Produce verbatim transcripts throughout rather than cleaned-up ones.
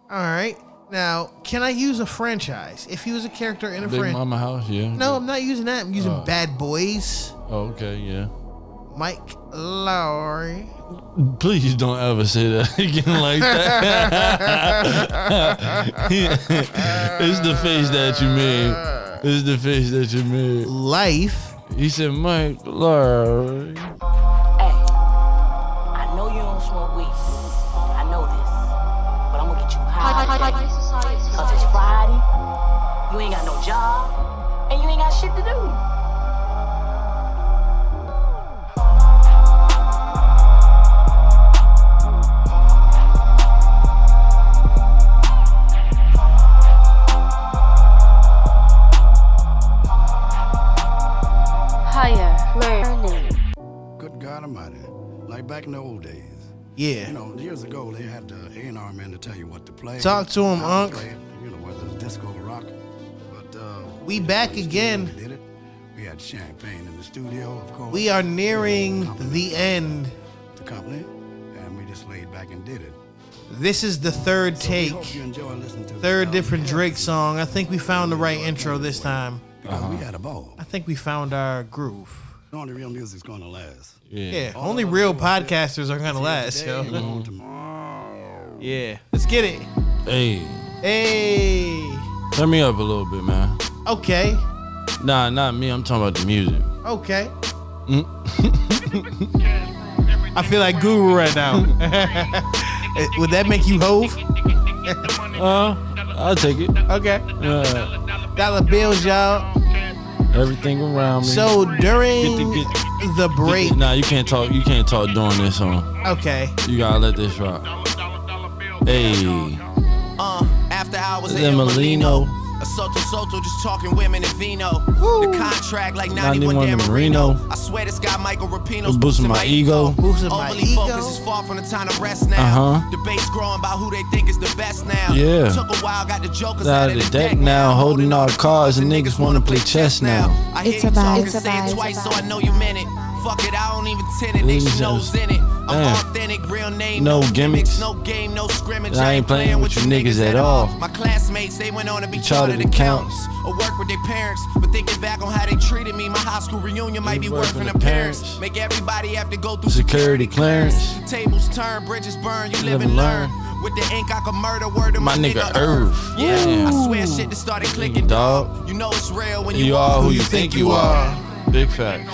All right. Now, can I use a franchise? If he was a character in a Big franchise. Mama House, yeah. No, I'm not using that. I'm using Uh, Bad Boys. Oh, okay, yeah. Mike Lowry. Please don't ever say that again like that. It's the face that you made. It's the face that you made. Life. He said, Mike Lowry. Hey, I know you don't smoke weed. I know this. But I'm gonna get you high. Cause it's Friday, you ain't got no job, and you ain't got shit to do. Good God Almighty, like back in the old days. Yeah. You know, years ago they had the A and R man to tell you what to play. Talk to him, how to Unc. play it, you know, whether it's disco or rock. But uh, We just back in the again. studio, we did it. We had champagne in the studio, of course. We are nearing You know, the end. The company, and we just laid back and did it. This is the third So we take. hope you enjoy listening to the Third album. different Drake song. I think we found the right intro this time. Because we had a ball. I think we found our groove. Only real music's gonna last. Yeah. Yeah, All only of us real do is sit- podcasters are gonna sit last, today yo. and go tomorrow. Yeah, let's get it. Hey, Hey, turn me up a little bit, man. okay, Nah, not me. I'm talking about the music. okay. I feel like Guru right now. Would that make you Hove? Uh, I'll take it. Okay. Uh, Dollar bills, y'all. everything around me. So during Get the- get- the break, Nah, you can't talk. You can't talk during this song. okay. You gotta let this rock. Hey, Uh, after hours Is in that Molino? Molino. A Soto Soto just talking women and vino. The contract like ninety-one ninety-one Dan Marino. Marino. I swear this guy Michael Rapinoe's Boosting my ego. Boosting my Overly ego. focused is far from the time to rest now. Uh-huh. Debates growing about who they think is the best now. Yeah. Took a while, got the jokers Out of the deck now, holding all cards, and niggas wanna play chess now. I hear It's you a vibe, talking, it's a say vibe, it it's a twice, so vibe. I know you meant it. Fuck it, I don't even tend it, they Ladies should knows in it. I'm Damn. authentic, real name, No no, gimmicks. gimmicks, no game, no scrimmage. I ain't playing with you niggas at all. My classmates, they went on to be Chartered chartered accountants or work with their parents. But thinking back on how they treated me, my high school reunion might be worth an appearance. Make everybody have to go through Security clearance. Tables turn, bridges burn, you live Live and and learn. learn. With the ink, I can murder word of My my, nigga Irv. Yeah, Yeah. I swear shit that started clicking, Dog. dog. You know it's real when you, You are who you think you are. Big facts.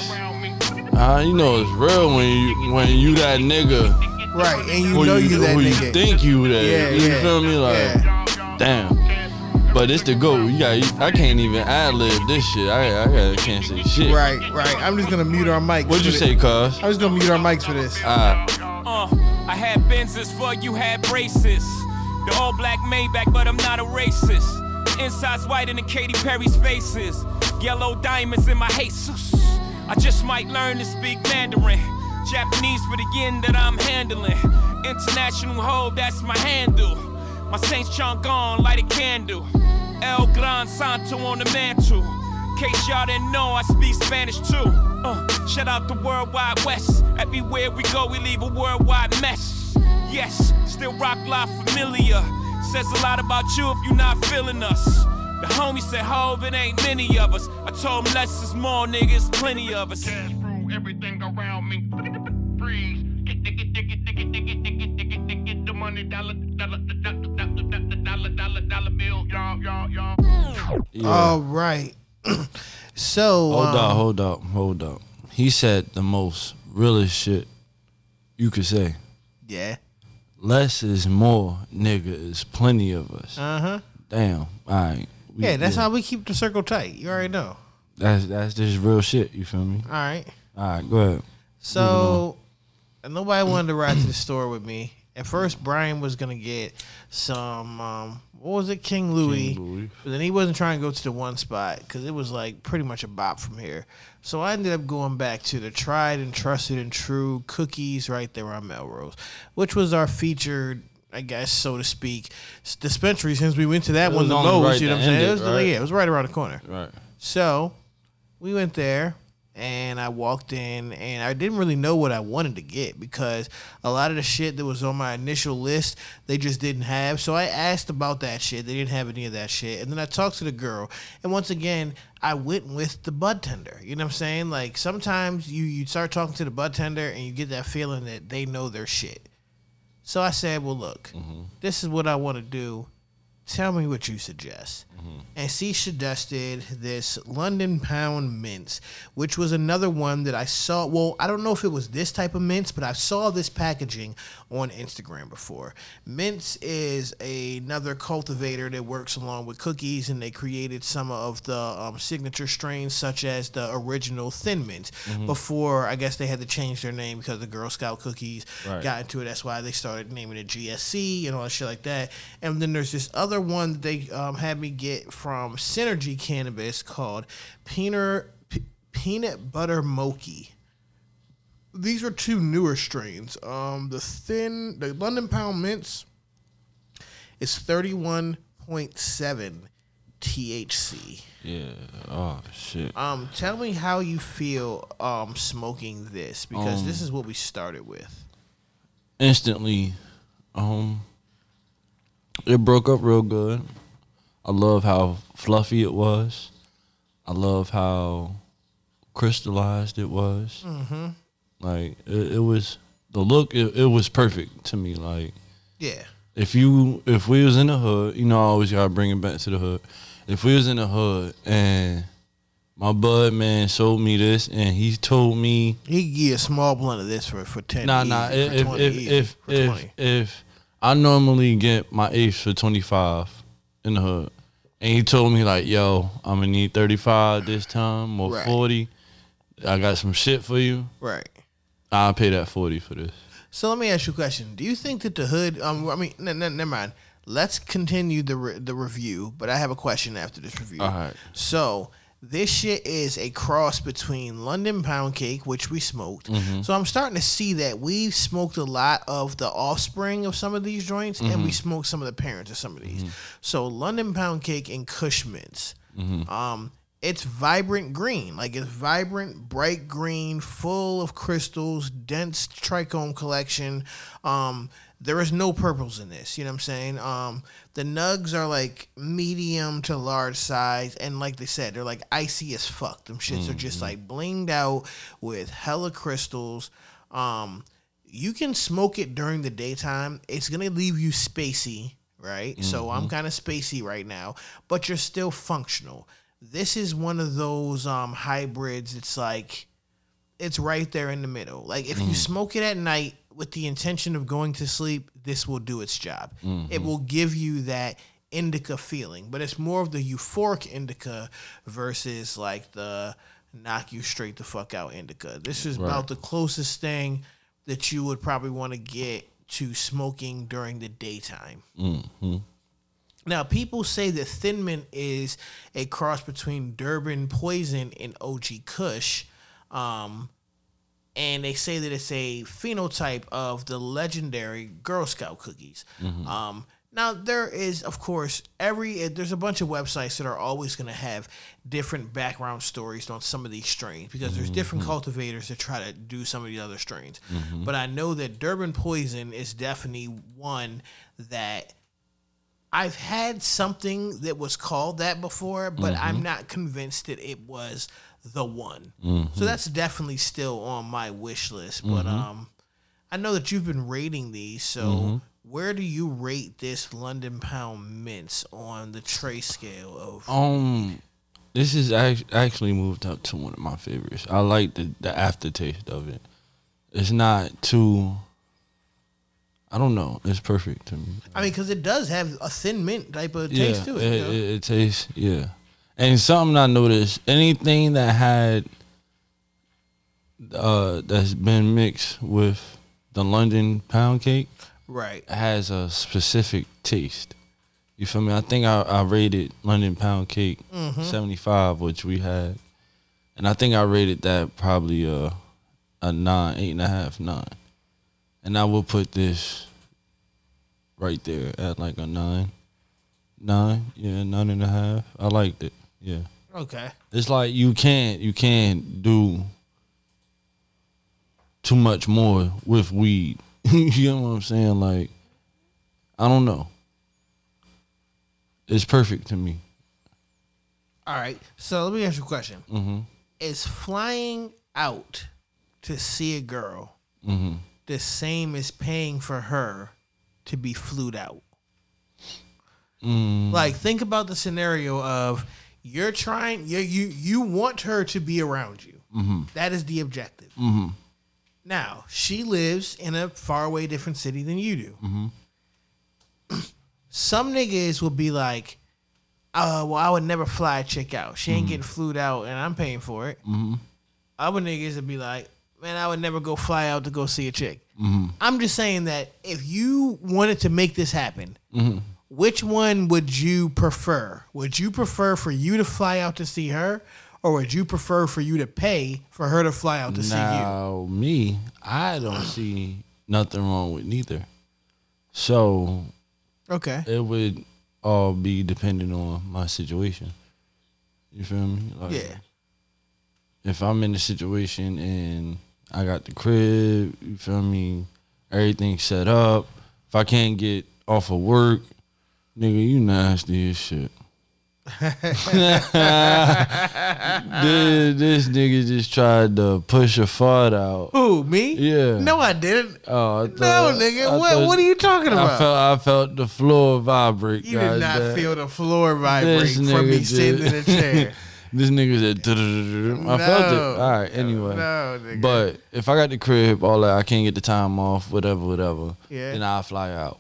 Uh, you know it's real when you when you that nigga. Right, and you who know you, that who nigga. you think you that. Yeah, you yeah, feel me? Like, yeah. damn. But it's the GOAT. You got. I can't even ad lib this shit. I I gotta, can't say shit. Right, right. I'm just gonna mute our mics. What'd you for say, this. cuz? I'm just gonna mute our mics for this. Uh, Uh, I had Benzes for you had braces. The all black Maybach, but I'm not a racist. The inside's whiter than Katy Perry's faces. Yellow diamonds in my Jesus. I just might learn to speak Mandarin. Japanese for the yen that I'm handling. International hoe, that's my handle. My Saint John gone, light a candle. El Gran Santo on the mantle. Case y'all didn't know, I speak Spanish too. Uh, shout out the Worldwide West. Everywhere we go, we leave a worldwide mess. Yes, still rock live familiar. Says a lot about you if you're not feeling us. The homie said, Hov, it ain't many of us. I told him less is more, niggas, plenty of us. Everything around me freeze. Get, get, get, get, get, get, get, get, get, get, get the money, dollar, dollar, dollar, dollar, dollar, dollar, dollar bill, y'all, y'all, y'all. yeah. All right. So hold um, up, hold up, hold up. He said the most realest shit you could say. Yeah. Less is more, nigga. Is plenty of us. Uh huh. Damn. All right. We- Yeah, that's how we keep the circle tight. You already know. That's that's just real shit. You feel me? All right. All right, go ahead. So nobody wanted to ride to the store with me. At first, Brian was gonna get some. Um, what was it, King Louis? King Louis. But then he wasn't trying to go to the one spot because it was like pretty much a bop from here. So I ended up going back to the tried and trusted and true Cookies right there on Melrose, which was our featured, I guess, so to speak, s- dispensary since we went to that It one was the only most. right You know what to I'm saying? end It it, was, right? yeah, it was right around the corner. Right. So we went there, And I walked in and I didn't really know what I wanted to get because a lot of the shit that was on my initial list, they just didn't have. So I asked about that shit. They didn't have any of that shit. And then I talked to the girl. And once again, I went with the bud tender. You know what I'm saying? Like sometimes you, you start talking to the bud tender and you get that feeling that they know their shit. So I said, well, look, mm-hmm. this is what I want to do. Tell me what you suggest. Mm-hmm. And she suggested this London Pound mince, which was another one that I saw. Well, I don't know if it was this type of mince, but I saw this packaging on Instagram before. Mince is another cultivator that works along with cookies, and they created some of the um, signature strains, such as the original Thin Mints. Mm-hmm. Before, I guess they had to change their name because the Girl Scout cookies right. got into it. That's why they started naming it G S C and all that shit like that. And then there's this other one that they um, had me get from Synergy Cannabis called Peanut P- Peanut Butter Mochi. These are two newer strains. Um, the thin, the London Pound Mints is thirty-one point seven T H C. Yeah. Oh shit. Um, tell me how you feel um smoking this because um, this is what we started with. Instantly, um, it broke up real good. I love how fluffy it was. I love how crystallized it was. Mm-hmm. Like it, it was the look. It, it was perfect to me. Like yeah. If you if we was in the hood, you know, I always gotta bring it back to the hood. If we was in the hood and my bud man sold me this and he told me he give you a small blunt of this for for ten. Nah, easy, nah. For If twenty, if easy, if for if, twenty. if I normally get my eighth for twenty five in the hood, and he told me like, "Yo, I'm gonna need thirty five this time or right. forty. I got some shit for you. Right. I'll pay that forty for this." So let me ask you a question. Do you think that the hood? Um, I mean, n- n- never mind. Let's continue the re- the review, but I have a question after this review. All right. So this shit is a cross between London Pound Cake, which we smoked. Mm-hmm. So I'm starting to see that we've smoked a lot of the offspring of some of these joints, mm-hmm. and we smoked some of the parents of some of these. Mm-hmm. So London Pound Cake and Kush Mints. Mm-hmm. Um, it's vibrant green, like it's vibrant, bright green, full of crystals, dense trichome collection. Um, there is no purples in this, you know what I'm saying? Um, the nugs are like medium to large size, and like they said, they're like icy as fuck. Them shits mm-hmm. are just like blinged out with hella crystals. Um, you can smoke it during the daytime. It's gonna leave you spacey, right? Mm-hmm. So I'm kind of spacey right now, but you're still functional. This is one of those um, hybrids. It's like, it's right there in the middle. Like if mm. you smoke it at night with the intention of going to sleep, this will do its job. Mm-hmm. It will give you that indica feeling, but it's more of the euphoric indica versus like the knock you straight the fuck out indica. This is right. about the closest thing that you would probably want to get to smoking during the daytime. Mm-hmm. Now, people say that Thin Mint is a cross between Durban Poison and O G Kush, um, and they say that it's a phenotype of the legendary Girl Scout cookies. Mm-hmm. Um, now, there is, of course, every there's a bunch of websites that are always going to have different background stories on some of these strains because mm-hmm. there's different cultivators that try to do some of the other strains. Mm-hmm. But I know that Durban Poison is definitely one that I've had something that was called that before, but mm-hmm. I'm not convinced that it was the one. Mm-hmm. So that's definitely still on my wish list. But mm-hmm. um, I know that you've been rating these. So mm-hmm. where do you rate this London Pound Mints on the Trey scale of? Um, this is actually moved up to one of my favorites. I like the the aftertaste of it. It's not too. I don't know. It's perfect to me. I mean, because it does have a thin mint type of taste yeah, to it. It, you know? it, it tastes, yeah. And something I noticed, anything that had, uh, that's been mixed with the London Pound Cake, right, has a specific taste. You feel me? I think I, I rated London Pound Cake mm-hmm. seventy-five, which we had. And I think I rated that probably a, a nine, eight and a half, nine. And I will put this right there at like a nine. Nine, yeah, nine and a half. I liked it, yeah. Okay. It's like you can't you can't do too much more with weed. You know what I'm saying? Like, I don't know. It's perfect to me. All right. So let me ask you a question. Mm-hmm. Is flying out to see a girl Mm-hmm. the same as paying for her to be flued out? Mm. Like, think about the scenario of you're trying, you you you want her to be around you. Mm-hmm. That is the objective. Mm-hmm. Now, she lives in a faraway different city than you do. Mm-hmm. Some niggas will be like, uh, well, I would never fly a chick out. She ain't getting flued out and I'm paying for it. Mm-hmm. Other niggas would be like, man, I would never go fly out to go see a chick. Mm-hmm. I'm just saying that if you wanted to make this happen, Mm-hmm. which one would you prefer? Would you prefer for you to fly out to see her, or would you prefer for you to pay for her to fly out to see you? Now, me, I don't see nothing wrong with neither. So Okay. it would all be dependent on my situation. You feel me? Like, Yeah. if I'm in a situation and I got the crib, you feel me, everything set up. If I can't get off of work, nigga, you nasty as shit. this, this nigga just tried to push a fart out. Who, me? Yeah. No, I didn't. Oh, I No, thought, nigga. I What, thought- what are you talking I about? felt I felt the floor vibrate. you did not goddamn. feel the floor vibrate This from nigga me sitting in a did. chair. This nigga said, "Du-du-du-du-du." I felt it. No. All right, anyway. No, nigga. But if I got the crib, all that, I can't get the time off, whatever, whatever, Yeah. then I'll fly out.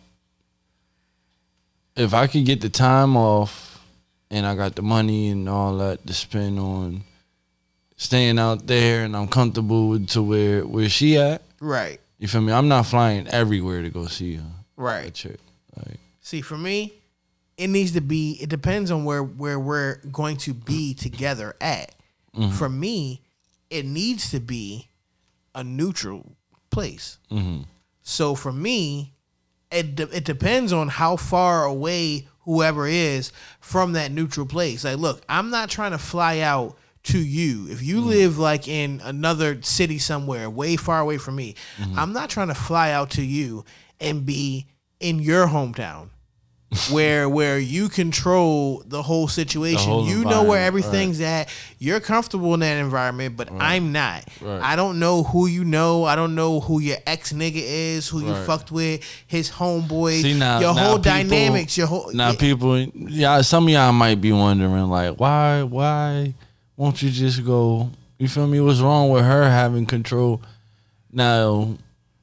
If I could get the time off and I got the money and all that to spend on staying out there and I'm comfortable with to where, where she at, Right. you feel me? I'm not flying everywhere to go see her. Right. A chick. Like, See, for me, it needs to be, it depends on where, where we're going to be together at. Mm-hmm. For me, it needs to be a neutral place. mm-hmm. So for me, it de- it depends on how far away whoever is from that neutral place. Like, look, I'm not trying to fly out to you. If you live like in another city somewhere way far away from me, I'm not trying to fly out to you and be in your hometown. where where you control the whole situation. whole You know where environment, everything's at. You're comfortable in that environment, but I'm not. Right. I don't know who you know. I don't know who your ex nigga is, who you Right. fucked with, his homeboys, See, now, your now whole people- dynamics, your whole Now yeah. people, yeah, some of y'all might be wondering, like, why, why won't you just go? You feel me? What's wrong with her having control? Now,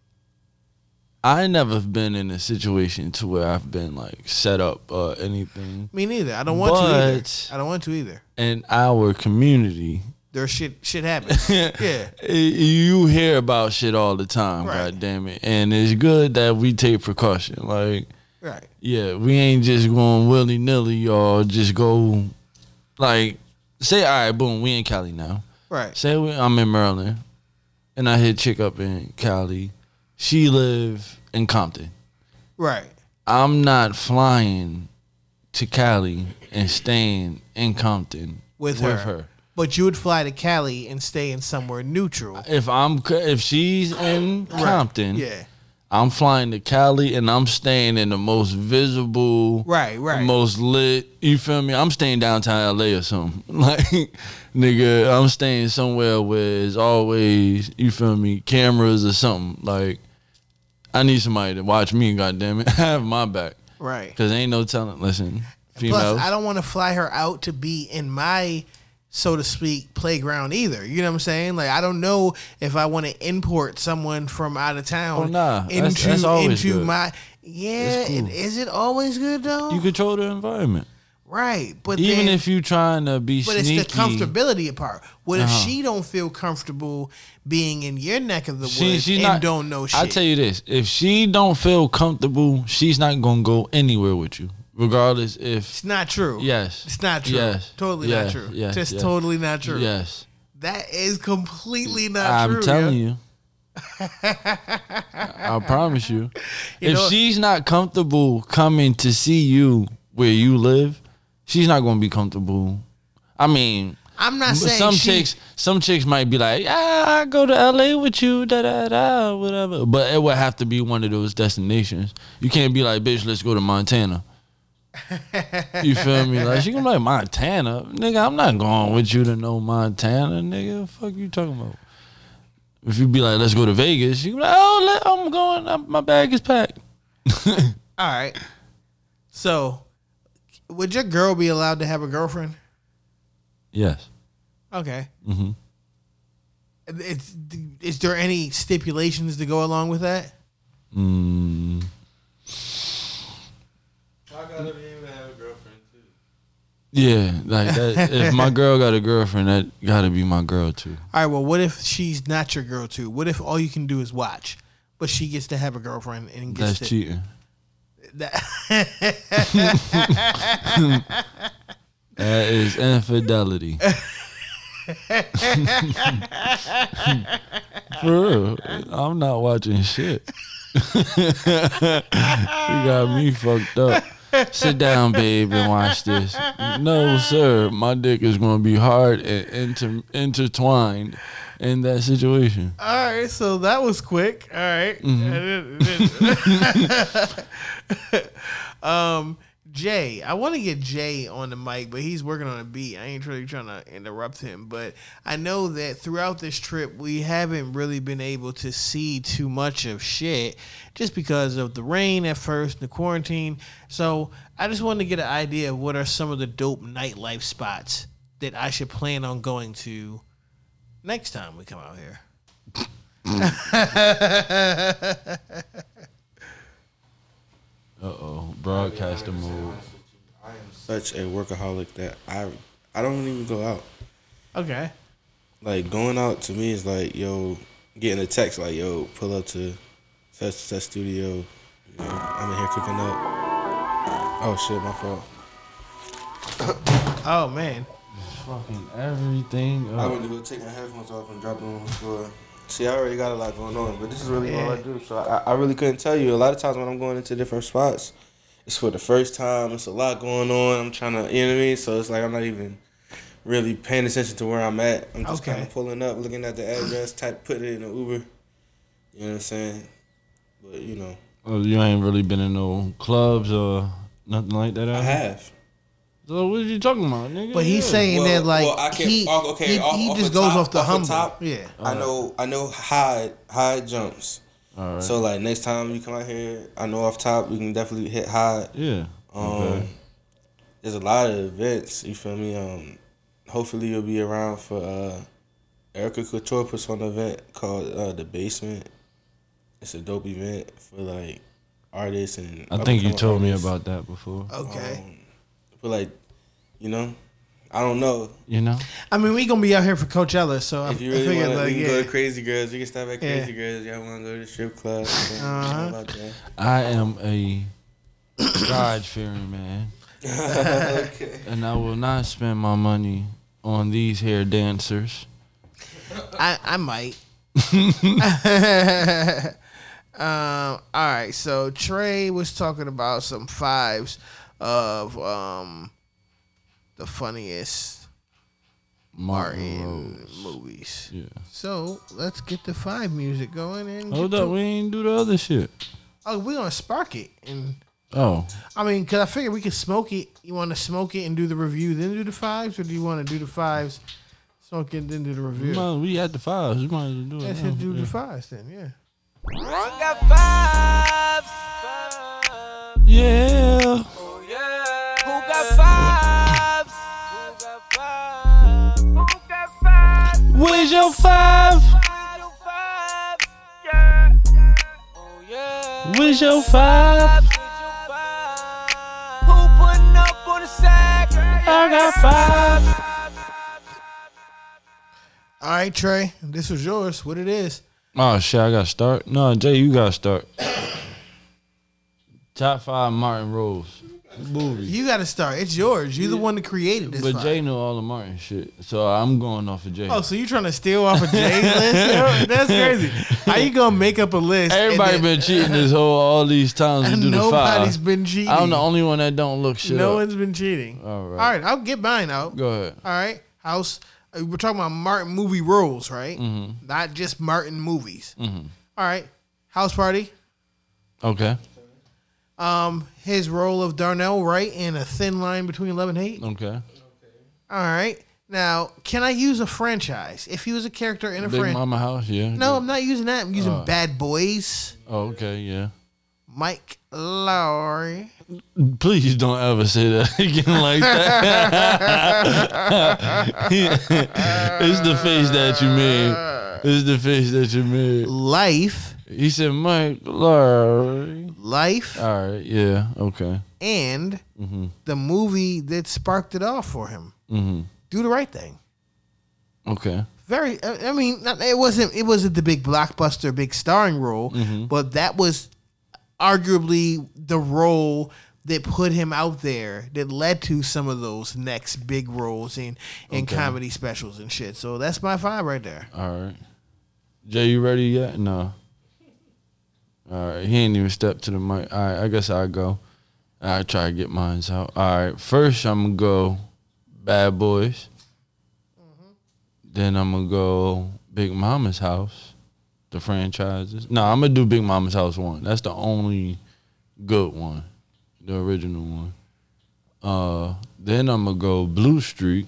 I never been in a situation to where I've been like set up or anything. Me neither. I don't want to either. But- I don't want to either. In our community, There's shit shit happens. yeah. you hear about shit all the time. Right. God damn it! And it's good that we take precaution. Like, Right. yeah, we ain't just going willy nilly or just go like say, all right, boom, we in Cali now. Right. Say we, I'm in Maryland, and I hit chick up in Cali. She live in Compton. Right. I'm not flying to Cali and staying in Compton With her. But you would fly to Cali and stay in somewhere neutral. If I'm if she's in Compton, Yeah. I'm flying to Cali and I'm staying in the most visible, Right, right. most lit. You feel me? I'm staying downtown L A or something. Like, nigga, I'm staying somewhere where it's always, you feel me, cameras or something. Like, I need somebody to watch me. Goddamn it, have my back. Right. Cause ain't no telling. Listen, females. Plus, I don't want to fly her out to be in my, so to speak, playground either. You know what I'm saying? Like, I don't know if I want to import someone from out of town Oh, nah. That's- into that's always into good. my. Yeah, cool. it, is it always good though? You control the environment. right, but Even then, if you trying to be but sneaky. it's the comfortability part. What if Uh-huh. she don't feel comfortable being in your neck of the woods She, she's and not, don't know shit? I tell you this: if she don't feel comfortable, she's not gonna go anywhere with you, regardless. If it's not true. yes, It's not true. Yes, Totally yes, not true. yes, Just yes. totally not true. yes, That is completely not I'm true. telling yo. you. I promise you. You if know- she's not comfortable coming to see you where you live, she's not gonna be comfortable. I mean, I'm not saying some she, chicks. Some chicks might be like, "Ah, I go to L A with you, da da da, whatever." But it would have to be one of those destinations. You can't be like, "Bitch, let's go to Montana." You feel me? Like she gonna be like Montana, nigga. I'm not going with you to no Montana, nigga. Fuck you talking about? If you be like, let's go to Vegas, she be like, oh, let, I'm going. I'm, my bag is packed. All right. So, would your girl be allowed to have a girlfriend? Yes. Okay. Mm-hmm. It's, is there any stipulations to go along with that? Mm. I gotta be able to have a girlfriend too. Yeah, like that. If my girl got a girlfriend, that gotta be my girl too. All right. Well, what if she's not your girl too? What if all you can do is watch, but she gets to have a girlfriend and gets That's to, cheating. That, That is infidelity. For real, I'm not watching shit. You got me fucked up. Sit down, babe, and watch this. No, sir, my dick is gonna be hard and inter- intertwined in that situation. all right. So that was quick. All right. um, Jay, I want to get Jay on the mic, but he's working on a beat. I ain't really trying to interrupt him, but I know that throughout this trip, we haven't really been able to see too much of shit just because of the rain at first, the quarantine. So I just wanted to get an idea of what are some of the dope nightlife spots that I should plan on going to next time we come out here. Uh-oh, broadcaster mode. I am such a workaholic that I I don't even go out. Okay. Like going out to me is like, yo, getting a text like, yo, pull up to such such studio. You know, I'm in here cooking up. Oh shit, my fault. Oh man. Fucking everything I up. went to go take my headphones off and drop them on the floor. See, I already got a lot going on, but this is really all I Yeah. do. So I, I really couldn't tell you. A lot of times when I'm going into different spots, it's for the first time. It's a lot going on. I'm trying to, you know what I mean? So it's like I'm not even really paying attention to where I'm at. I'm just Okay. kind of pulling up, looking at the address, type, put it in an Uber. You know what I'm saying? But, you know. Oh, you ain't really been in no clubs or nothing like that? I out here? have. So what are you talking about, nigga? But he's Yeah. saying Well- that like well, I can't- he, oh, okay, he, off- he off just the goes top- off the off the humble. top? Yeah. I know I know high high jumps. All right. So like next time you come out here, I know off top we can definitely hit high. Yeah. Um, Okay. There's a lot of events. You feel me? Um, hopefully you'll be around for uh, Erica Couture puts on an event called uh, The Basement. It's a dope event for like artists and. I think you up-and-coming told me artists. about that before. Okay. Um, for like, you know, I don't know. You know? I mean, we gonna be out here for Coachella, so I, If you I really figured want to, like we can yeah. go to Crazy Girls. We can stop at Crazy Yeah. Girls. Y'all want to go to the strip club? Uh-huh. How about that? I am a God-fearing man. Okay. And I will not spend my money on these hair dancers. I I might. um. All right. So Trey was talking about some fives of um the funniest Martin Martin Rose. movies. Yeah. So let's get the five music going and Hold get up, to- we ain't do the other shit. Oh, we're gonna spark it, and Oh. I mean, cause I figured we could smoke it. You want to smoke it and do the review, then do the fives, or do you want to do the fives, smoke it, then do the We, review? might, we at the fives. We might as well do it. Let's now. do Yeah. the fives then. Yeah. Got vibes. Yeah. Oh yeah. Who got vibes? Who got vibes? Who got vibes? Where's your five? Who vibes? Yeah. Oh yeah. Where's your five? Who putting up on the sack? I got five. All right, Trey. This was yours. What it is? Oh shit, I got to start. No, Jay, you got to start. Top five Martin Rose. movie. You got to start. It's yours. You're the one that created this. But fight. Jay know all the Martin shit, so I'm going off of Jay. Oh, so you trying to steal off of Jay's list? Yo? That's crazy. How you gonna make up a list? Everybody and then, been cheating this whole all these times to and do the five. nobody's been cheating. I'm the only one that don't look shit No up. one's been cheating. All right. All right, I'll get mine out. Go ahead. All right, House. uh, We're talking about Martin movie roles, right? Mm-hmm. Not just Martin movies. Mm-hmm. All right, House Party. Okay. Um, his role of Darnell Wright in A Thin Line Between Love and Hate. Okay. All right. Now, can I use a franchise? If he was a character in a Big franchise. Mama House, yeah. No, I'm not using that. I'm using Uh. Bad Boys. Oh, okay, yeah. Mike Lowry. Please don't ever say that again like that. It's the face that you made. It's the face that you made. Life. He said, Mike Larry. Life. All right, yeah, okay. And Mm-hmm. the movie that sparked it off for him. Mm-hmm. Do the Right Thing. Okay. Very. I I mean, not- it wasn't. It wasn't the big blockbuster, big starring role, Mm-hmm. but that was arguably the role that put him out there. That led to some of those next big roles in in Okay. comedy specials and shit. So that's my five right there. All right. Jay, you ready yet? No. All right. He ain't even stepped to the mic. All right. I guess I'll go. I try to get mine out. All right. First, I'm going to go Bad Boys. Then I'm going to go Big Mama's House, the franchises. No, I'm going to do Big Mama's House one. That's the only good one, the original one. Uh, then I'm going to go Blue Streak.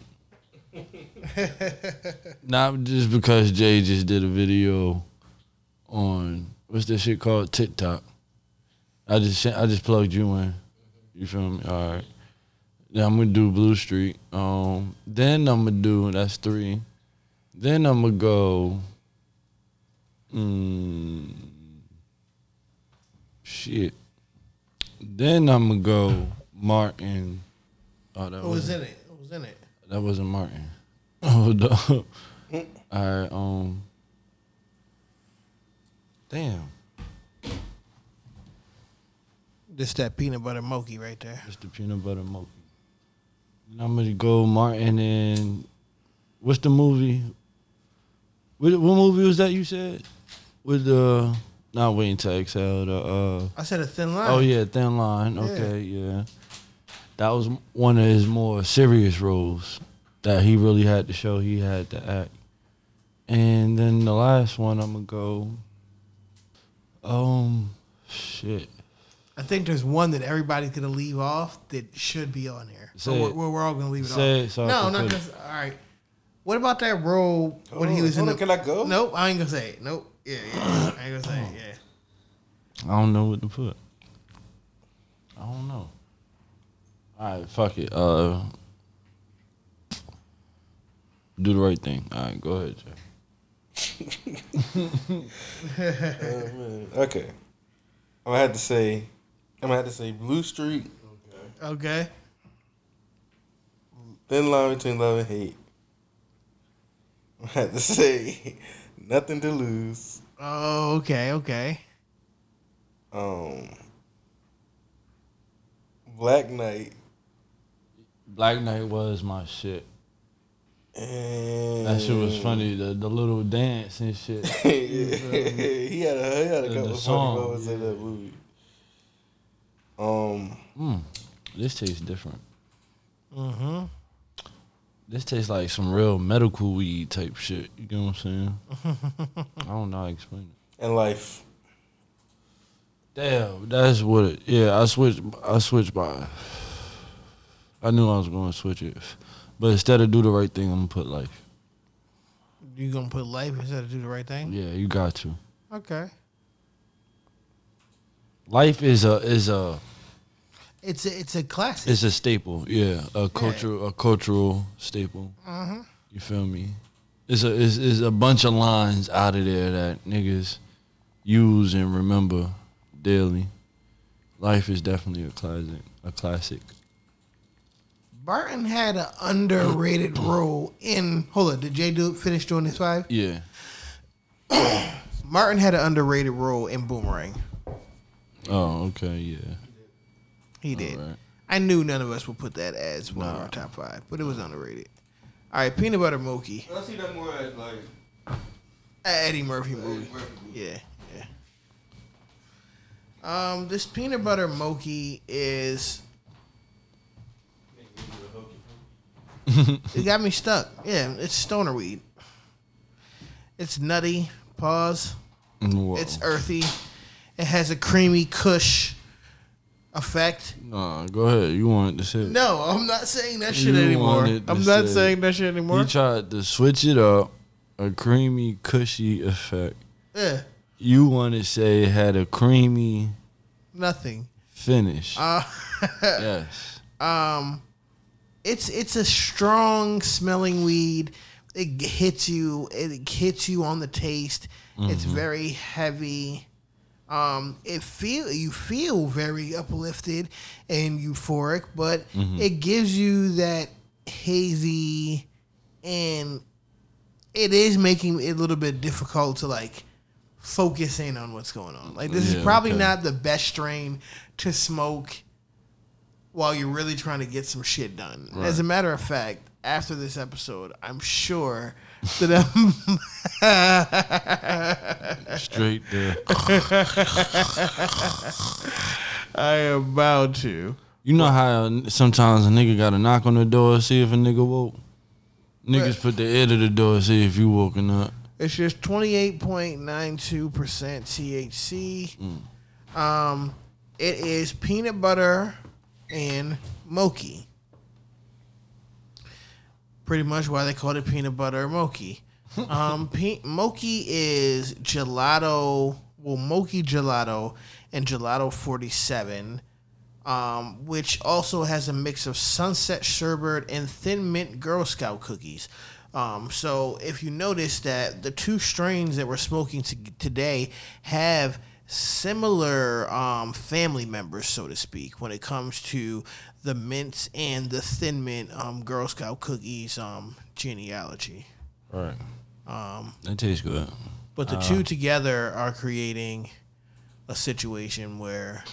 Not just because Jay just did a video on what's that shit called, TikTok. I just I just plugged you in. You feel me? All right. Then I'm gonna do Blue Street. Um. Then I'm gonna do that's three. Then I'm gonna go. Mm, shit. Then I'm gonna go Martin. Oh, that Who was wasn't- in it? Who was in it? That wasn't Martin. Oh, no. All right. Um. Damn. Just that peanut butter mochi right there. Just the peanut butter mochi. And I'm gonna go Martin and what's the movie? What, what movie was that you said? With the not Waiting to Exhale. The uh. I said A Thin Line. Oh yeah, Thin Line. Okay, yeah. That was one of his more serious roles that he really had to show he had to act. And then the last one, I'm gonna go. Um, shit. I think there's one that everybody's gonna leave off that should be on here. So Say we're, it. we're, we're all gonna leave it Say off. it so I no, can not put gonna. it. All right. What about that role when he on, was in hold the? on, can I go? Nope, I ain't gonna say it. Nope. Yeah, yeah. I ain't gonna say it. Yeah. I don't know what to put. I don't know. All right, fuck it. Uh, do the right thing. All right, go ahead, Jay. Oh, man. Okay. I'm gonna have to say, I'm gonna have to say Blue Street, Okay. Thin Line Between Love and Hate. I'm gonna have to say Nothing to Lose. Oh, okay, okay. Um, Black Knight. Black Knight was my shit. And That shit was funny. The the little dance and shit. he had a he had a The- couple the of song, funny moments in that movie. Um, Mm, this tastes different. Mm-hmm. This tastes like some real medical weed type shit. You get what I'm saying? I don't know how to explain it. and Life. Damn, that's what it. Yeah, I switched. I switched by. I knew I was going to switch it, but instead of do the right thing, I'm gonna put life. You gonna put life instead of do the right thing? Yeah, you got to. Okay. Life is a is a It's a, it's a classic. it's a staple. Yeah, a cultural a cultural staple. Mm-hmm. You feel me? It's a it's, it's a bunch of lines out of there that niggas use and remember daily. Life is definitely a classic. A classic. Barton had an underrated role in. Hold on, did Jay do finish doing his five? Yeah. Martin had an underrated role in Boomerang. Oh, okay, yeah. He did. All right. I knew none of us would put that as one of Nah. our top five, but it was underrated. All right, peanut butter mochi. I see that more as like Eddie Murphy movie. Murphy movie. Yeah, yeah. Um, this peanut butter mochi is. It got me stuck. Yeah, it's stoner weed. It's nutty. Pause. Whoa. It's earthy. It has a creamy Kush effect. Nah, go ahead. You wanted to say. No, I'm not saying that shit You anymore. wanted to I'm not say- saying that shit anymore. He tried to switch it up, a creamy, cushy effect. Yeah, You want to say it had a creamy nothing. finish. Uh, yes. um, it's it's a strong smelling weed. It g- hits you. It hits you on the taste. It's very heavy. Um, it feel you feel very uplifted and euphoric, but it gives you that hazy, and it is making it a little bit difficult to like focus in on what's going on. Like this Yeah, is probably okay. not the best strain to smoke while you're really trying to get some shit done. As a matter of fact, after this episode, I'm sure that I'm Straight there. I am about to. You know how sometimes a nigga got to knock on the door to see if a nigga woke? Niggas Right. put the ear to the door to see if you woken up. It's just twenty-eight point nine two percent T H C. Um, it is peanut butter and mochi. Pretty much why they call it peanut butter mochi. Um, pe- mochi is gelato, well, mochi gelato and gelato forty-seven, um, which also has a mix of sunset sherbet and thin mint Girl Scout cookies. Um, so if you notice that the two strains that we're smoking to- today have similar um, family members, so to speak, when it comes to the mint and the thin mint um, Girl Scout cookies um, genealogy. Right. Um, That tastes good. but the two together are creating a situation where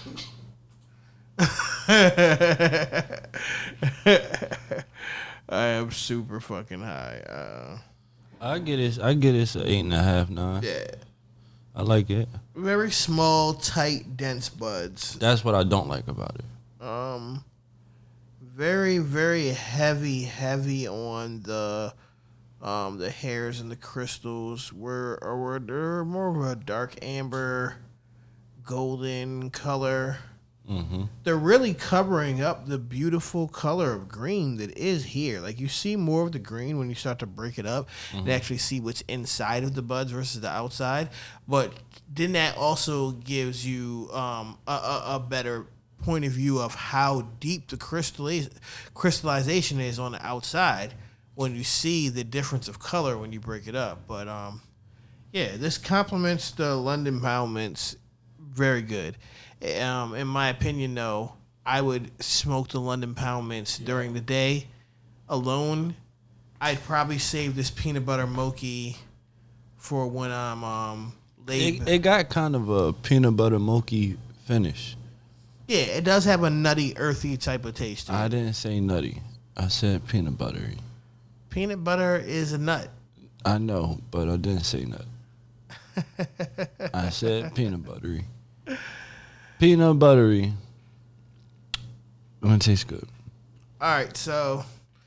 I am super fucking high. Uh, I get it. I get it's an eight and a half, nine. yeah. I like it. Very small, tight, dense buds. That's what I don't like about it. Um, very, very heavy, heavy on the um the hairs and the crystals. Were or were they're more of a dark amber, golden color. Mm-hmm. They're really covering up the beautiful color of green that is here. Like you see more of the green when you start to break it up and actually see what's inside of the buds versus the outside. But then that also gives you um, a, a, a better point of view of how deep the crystalliz- crystallization is on the outside when you see the difference of color when you break it up. But um, yeah, this complements the London Pound Mints very good. Um, in my opinion, though, I would smoke the London Pound Mints during the day alone. I'd probably save this peanut butter mochi for when I'm um, laid. It, it got kind of a peanut butter mochi finish. Yeah, it does have a nutty, earthy type of taste to it. I didn't say nutty. I said peanut buttery. Peanut butter is a nut. I know, but I didn't say nut. I said peanut buttery. Peanut buttery. It tastes good. All right, so,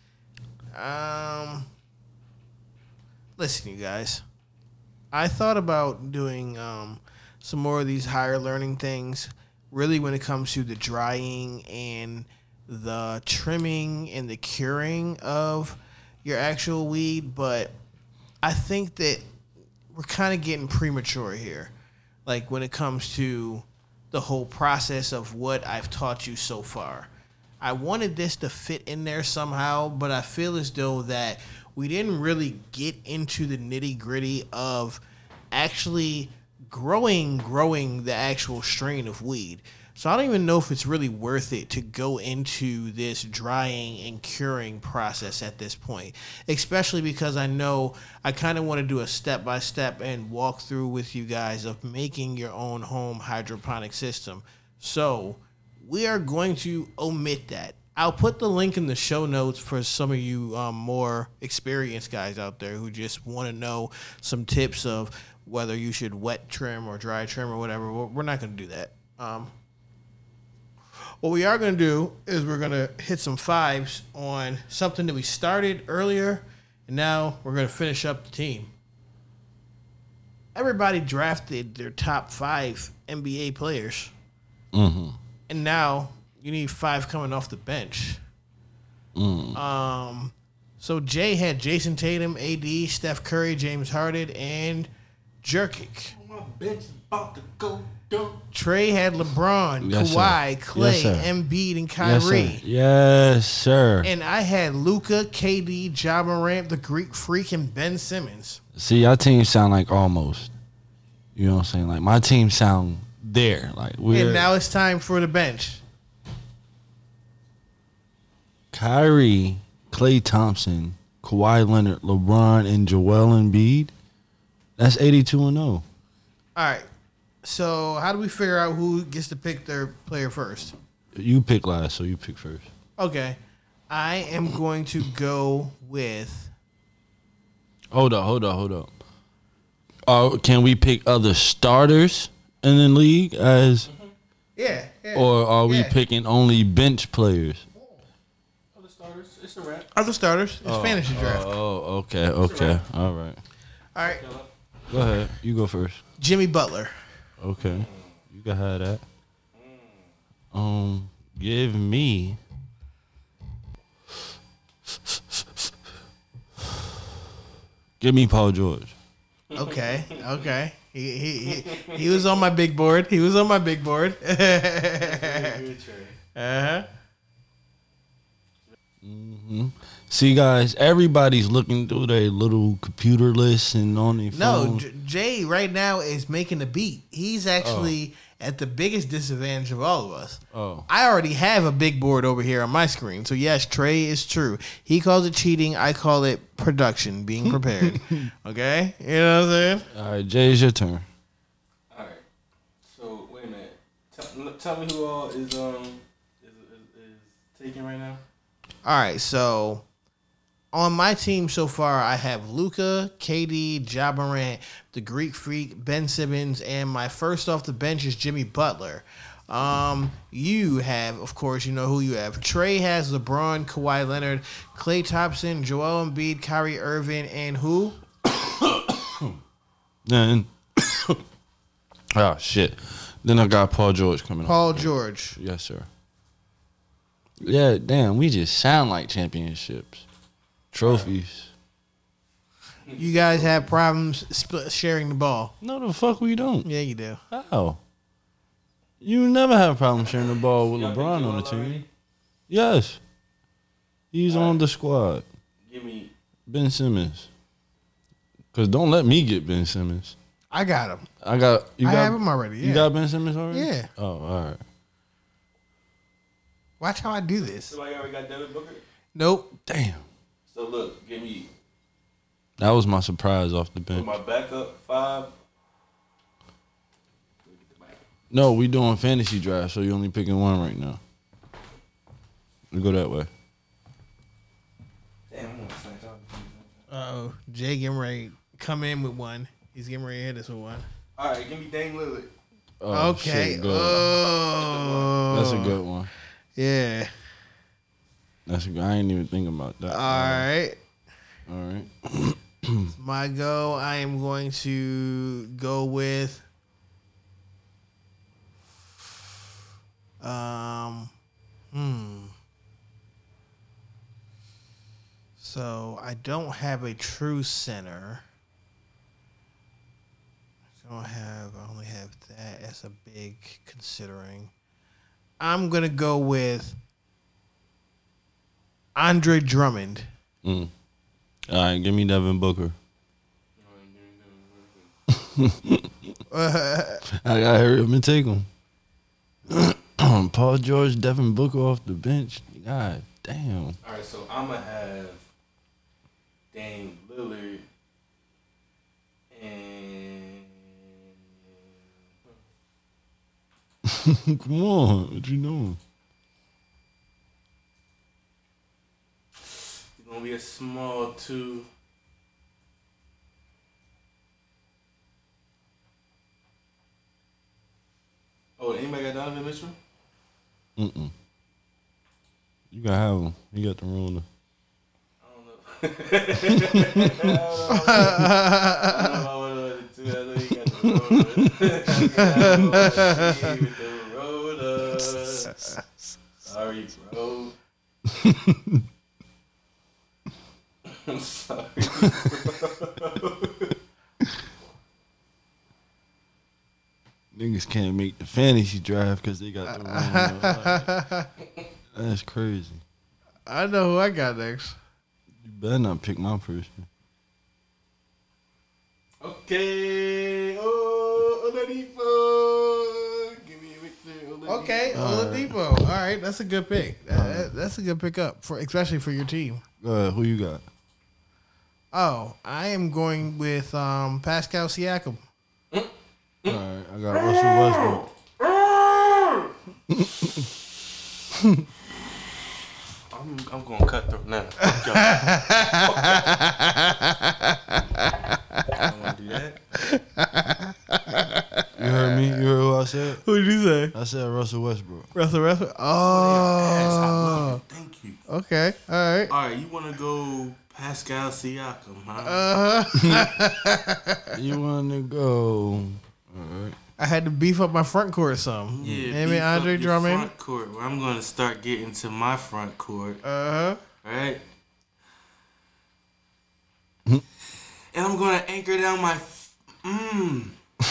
um, listen, you guys. I thought about doing um, some more of these higher learning things, really when it comes to the drying and the trimming and the curing of your actual weed, but I think that we're kind of getting premature here. Like when it comes to the whole process of what I've taught you so far. I wanted this to fit in there somehow, but I feel as though that we didn't really get into the nitty gritty of actually growing, growing the actual strain of weed. So I don't even know if it's really worth it to go into this drying and curing process at this point, especially because I know I kind of want to do a step-by-step and walk through with you guys of making your own home hydroponic system. So we are going to omit that. I'll put the link in the show notes for some of you um, more experienced guys out there who just want to know some tips of whether you should wet trim or dry trim or whatever. We're we're not going to do that. Um, what we are going to do is we're going to hit some fives on something that we started earlier, and now we're going to finish up the team. Everybody drafted their top five N B A players. Mm-hmm. And now you need five coming off the bench. Mm. Um, so Jay had Jason Tatum, A D, Steph Curry, James Harden, and Jerkic. My bench is about to go down. Trey had LeBron, Yes, Kawhi, sir. Clay, Yes, sir. Embiid, and Yes, Kyrie. sir. Yes, sir. And I had Luka, K D, Ja Morant, the Greek Freak, and Ben Simmons. See, our team sound like almost. You know what I'm saying? Like my team sound there. Like we're And now it's time for the bench. Kyrie, Klay Thompson, Kawhi Leonard, LeBron, and Joel Embiid. That's eighty-two and oh. All right. So how do we figure out who gets to pick their player first? You pick last, so you pick first. Okay. I am going to go with... Hold up, hold up, hold up. Uh, can we pick other starters in the league as, Yeah. yeah or are we yeah. picking only bench players? Other starters, it's a wrap. Other starters. It's fantasy draft. Oh, okay, okay, all right. All right. Go ahead, you go first. Jimmy Butler. Okay, you can have that. Um, give me. Give me Paul George. Okay. Okay. He, he he he was on my big board. He was on my big board. uh-huh. Mm-hmm. See, guys, everybody's looking through their little computer lists and on their No, phone. J- Jay right now is making the beat. He's actually at the biggest disadvantage of all of us. Oh. I already have a big board over here on my screen. So yes, Trey is true. He calls it cheating. I call it production, being prepared. Okay? You know what I'm saying? All right, Jay, it's your turn. All right. So wait a minute. Tell, tell me who all is um is, is, is taking right now. All right, so on my team so far, I have Luka, K D, Ja Morant, the Greek Freak, Ben Simmons, and my first off the bench is Jimmy Butler. Um, you have, of course, you know who you have. Trey has LeBron, Kawhi Leonard, Klay Thompson, Joel Embiid, Kyrie Irving, and who? Then, oh shit. Then I got Paul George coming. Paul up. George. Yes, sir. Yeah, damn, we just sound like championships, trophies. You guys have problems split, sharing the ball. No, the fuck we don't. Yeah, you do. How? You never have a problem sharing the ball with LeBron on the team. Yes, he's on the squad. Give me Ben Simmons. Cause don't let me get Ben Simmons. I got him. I got you. I got, have him already. Yeah. You got Ben Simmons already? Yeah. Oh, all right. Watch how I do this. somebody already got Devin Booker. Nope. Damn. So look, give me That was my surprise off the for bench. my backup five. No, we doing fantasy draft, so you only picking one right now. We go that way. Damn, I'm gonna snatch out. Uh-oh. Jay getting ready to come in with one. He's getting ready to hit us with one. All right, give me Dame Lillard. Oh, okay. shit, good. Oh. That's a good one. Yeah. That's a good. I ain't even think about that. All right. All right. My go, I am going to go with um hmm. So I don't have a true center. I don't have I only have that as a big considering. I'm gonna go with Andre Drummond. Mm. All right, give me Devin Booker. I gotta hurry up and take him. Paul George, Devin Booker off the bench. God damn. All right, so I'm gonna have Dame Lillard and Come on, what you doing? It's gonna be a small two. Oh, anybody got Donovan Mitchell? Mm-mm. You gotta have him. You got the ruler. I don't know. I don't know about one of the two. I know you got the roller. Sorry, bro. I'm sorry, bro. Niggas can't make the fantasy draft because they got the ruler. That's crazy. I know who I got next. You better not pick my person. Okay. Oh, Oladipo. Give me a victory, Oladipo. Okay, Oladipo. All right, that's a good pick. That, that's a good pickup for, especially for your team. Go ahead. Who you got? Oh, I am going with um, Pascal Siakam. All right, I got Russell Westbrook. I'm, I'm going to cut through now. Fuck y'all. I don't want to do that. You heard me? You heard who I said? Who did you say? I said Russell Westbrook. Russell Westbrook. Oh, I love Oh, it. Thank you. okay, all right. All right, you want to go Pascal Siakam, huh? Uh huh. You want to go? All right. I had to beef up my front court some. Yeah, Name beef it up Andre your Drummond. front court. Where I'm going to start getting to my front court. Uh huh. All right. And I'm going to anchor down my. F- mm.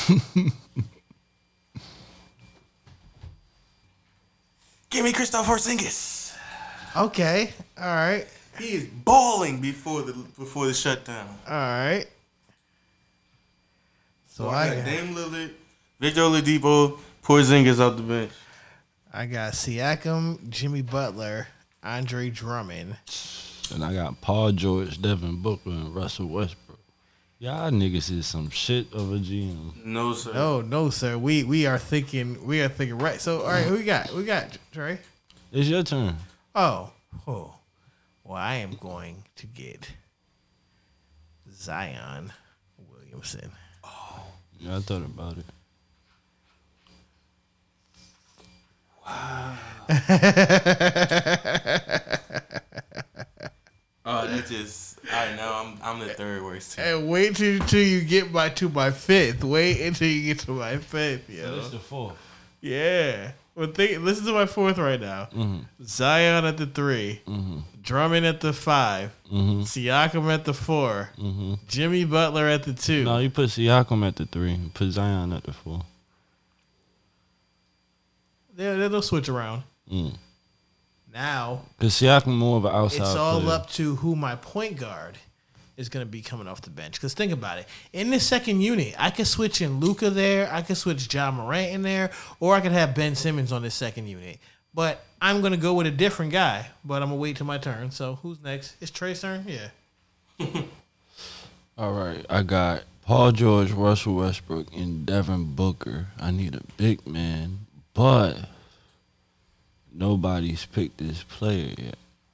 Give me Kristaps Porzingis. Okay, all right, He is balling before the before the shutdown. all right. So I I got got, Dame Lillard, Victor Oladipo, Porzingis off the bench. I got Siakam, Jimmy Butler, Andre Drummond. And I got Paul George, Devin Booker, and Russell Westbrook. Y'all niggas is some shit of a G M. No sir. No, no, sir. We we are thinking we are thinking right. So all right, who we got? Who we got Trey? It's your turn. Oh, oh. Well, I am going to get Zion Williamson. Yeah, I thought about it. Oh, that just. All right, now I'm I'm the third worst team. And wait till, till you get my to my fifth. Wait until you get to my fifth, yo. That's the fourth. Yeah. Well, think. Listen to my fourth right now. Mm-hmm. Zion at the three. Mm-hmm. Drummond at the five. Mm-hmm. Siakam at the four. Mm-hmm. Jimmy Butler at the two. No, you put Siakam at the three. You put Zion at the four. They they'll switch around. Mm. Now Cause Siakam more of an outside it's all player. up to who my point guard is going to be coming off the bench. Because think about it. In this second unit, I could switch in Luka there. I could switch John Morant in there. Or I could have Ben Simmons on this second unit. But I'm going to go with a different guy. But I'm going to wait till my turn. So who's next? It's Trey's turn? Yeah. All right, I got Paul George, Russell Westbrook, and Devin Booker. I need a big man, but nobody's picked this player yet.